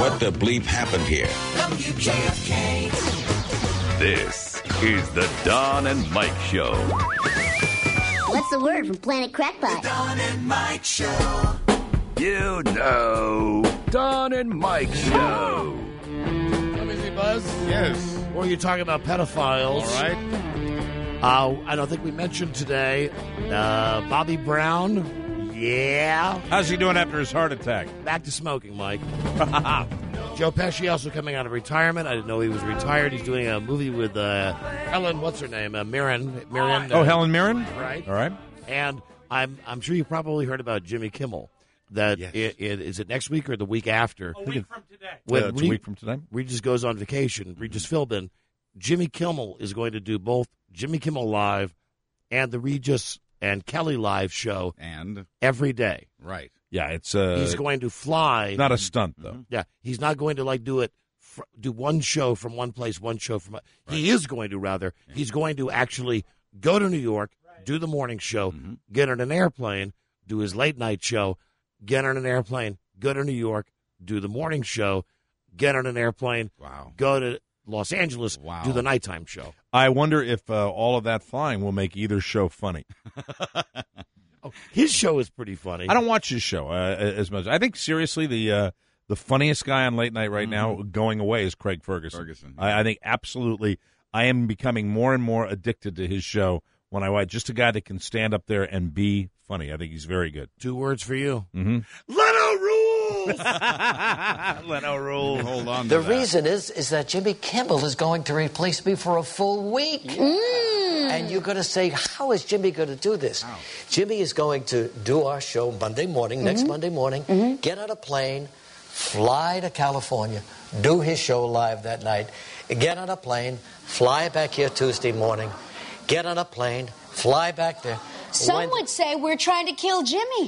What the bleep happened here? WJFK. This is the Don and Mike Show. What's the word from Planet Crackpot? Don and Mike Show. You know, Don and Mike Show. Easy Buzz? Yes. Or you're talking about pedophiles. All right. I don't think we mentioned today Bobby Brown. Yeah. How's he doing after his heart attack? Back to smoking, Mike. Joe Pesci also coming out of retirement. I didn't know he was retired. He's doing a movie with Helen, what's her name? Mirren. Helen Mirren? Right. All right. And I'm sure you probably heard about Jimmy Kimmel. That Yes. is it next week or the week after? A week from today. It's a week from today. Regis goes on vacation. Regis Philbin. Jimmy Kimmel is going to do both Jimmy Kimmel Live and the Regis and Kelly Live show And every day. right. Yeah, it's He's going to fly. not a stunt though. Yeah, he's not going to do one show from one place, one show from. He is going to rather. He's going to actually go to New York, do the morning show, get on an airplane, do his late night show, get on an airplane, go to New York, do the morning show, get on an airplane, Wow. go to Los Angeles, Wow. do the nighttime show. I wonder if all of that flying will make either show funny. His show is pretty funny. I don't watch his show as much. I think seriously the funniest guy on late night right now going away is Craig Ferguson. I think absolutely. I am becoming more and more addicted to his show when I watch. Just a guy that can stand up there and be funny. I think he's very good. 2 words for you. Mm-hmm. Leno rules. Leno rule. Hold on. The reason is that Jimmy Kimmel is going to replace me for a full week. And you're going to say, how is Jimmy going to do this? How? Jimmy is going to do our show Monday morning, next Monday morning, get on a plane, fly to California, do his show live that night, get on a plane, fly back here Tuesday morning, get on a plane, fly back there. Some would say we're trying to kill Jimmy.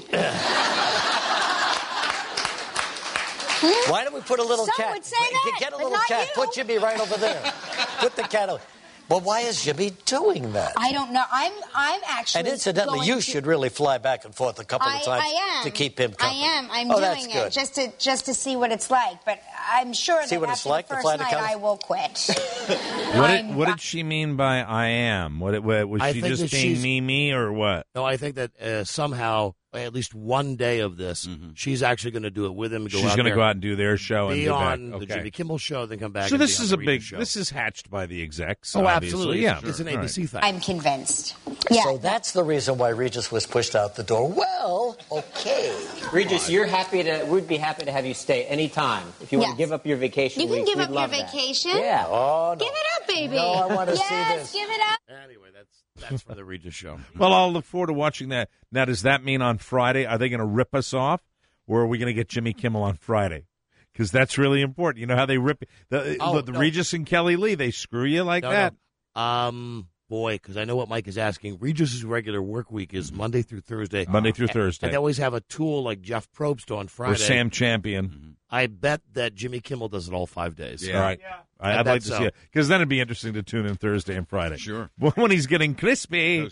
Why don't we put a little Some cat? would say that, Get a but little not cat. you. Put Jimmy right over there. Put the cat over. But why is Jimmy doing that? I don't know. I'm actually. And incidentally, going you to- should really fly back and forth a couple of times I am. to keep him company. I am. I'm oh, doing that's it good. just to see what it's like. But I'm sure See that what it's after like the to first fly to night, California? I will quit. What did she mean by I am? Was I she think just that being she's- me or what? No, I think that somehow, at least one day of this, she's actually going to do it with him. She's going to go out and do their show and be be on back. the Okay. Jimmy Kimmel show, then come back. So and this be is on a the big. Regis show. This is hatched by the execs. Oh, obviously. absolutely. Yeah, It's an All right. ABC thing. I'm convinced. Yeah. So that's the reason why Regis was pushed out the door. Well, okay. Regis, we'd be happy to have you stay anytime. If you want Yes. to give up your vacation, You can give we'd up your love that. vacation. Yeah. Oh, no. Give it up, baby. No, I want to see yes, this. give it up. Anyway, that's for the Regis show. Well, I'll look forward to watching that. Now, does that mean on Friday, are they going to rip us off, or are we going to get Jimmy Kimmel on Friday? Because that's really important. You know how they rip the Oh, the no. Regis and Kelly Lee, they screw you like that. No. Boy, because I know what Mike is asking. Regis's regular work week is Monday through Thursday. Monday through Thursday. And they always have a tool like Jeff Probst on Friday. Or Sam Champion. I bet that Jimmy Kimmel does it all 5 days. All right. I'd bet like to so. see it. Because then it'd be interesting to tune in Thursday and Friday. Sure. When he's getting crispy.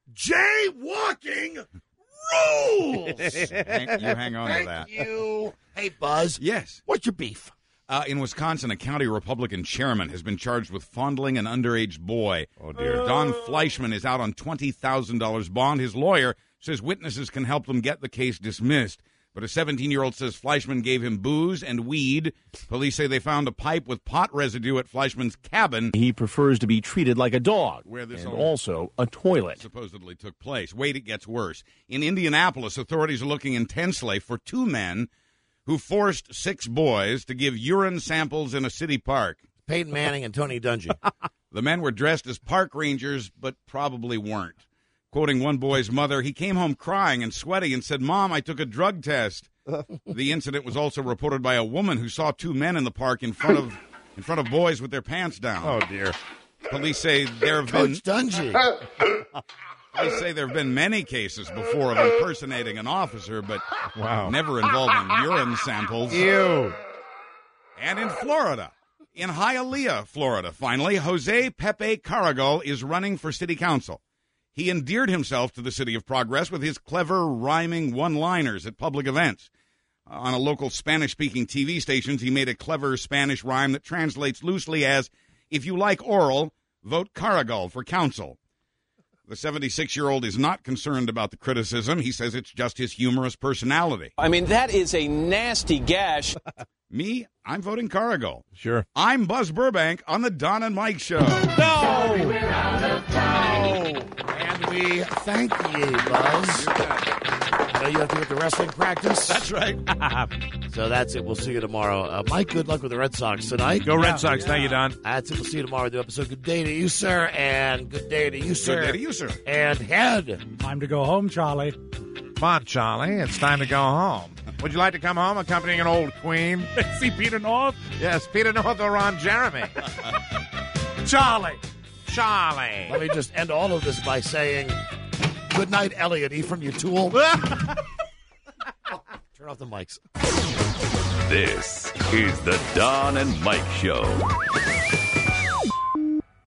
Jaywalking rules. Hang on to Thank that. you. Hey, Buzz. Yes. What's your beef? In Wisconsin, a county Republican chairman has been charged with fondling an underage boy. Oh, dear. Don Fleischman is out on $20,000 bond. His lawyer says witnesses can help them get the case dismissed. But a 17-year-old says Fleischman gave him booze and weed. Police say they found a pipe with pot residue at Fleischman's cabin, He prefers to be treated like a dog, where this and all also a toilet. supposedly took place. Wait, it gets worse. In Indianapolis, authorities are looking intensely for 2 men who forced 6 boys to give urine samples in a city park. Peyton Manning and Tony Dungy. The men were dressed as park rangers, but probably weren't. Quoting one boy's mother, he came home crying and sweaty and said, "Mom, I took a drug test." The incident was also reported by a woman who saw 2 men in the park in front of boys with their pants down. Oh, dear. Police say there have been Coach Dungy. Police say there have been many cases before of impersonating an officer, but Wow. never involving urine samples. Ew. And in Florida, in Hialeah, Florida, finally, Jose Pepe Caragol is running for city council. He endeared himself to the city of progress with his clever, rhyming one-liners at public events. On a local Spanish-speaking TV station, he made a clever Spanish rhyme that translates loosely as, if you like oral, vote Caragol for council. The 76-year-old is not concerned about the criticism. He says it's just his humorous personality. I mean, that is a nasty gash. Me, I'm voting Caragol. Sure. I'm Buzz Burbank on the Don and Mike Show. No! And we thank you, Buzz. You have to get the wrestling practice. That's right. So that's it. We'll see you tomorrow. Mike, good luck with the Red Sox tonight. Go Red Sox. Thank you, Don. That's it. We'll see you tomorrow with the episode. Good day to you, sir. And good day to you, sir. Good day to you, sir. And head. Time to go home, Charlie. Come on, Charlie. It's time to go home. Would you like to come home accompanying an old queen? See Peter North? Yes, Peter North or Ron Jeremy. Charlie. Let me just end all of this by saying, good night, Elliot E. from O'Toole. Turn off the mics. This is the Don and Mike Show.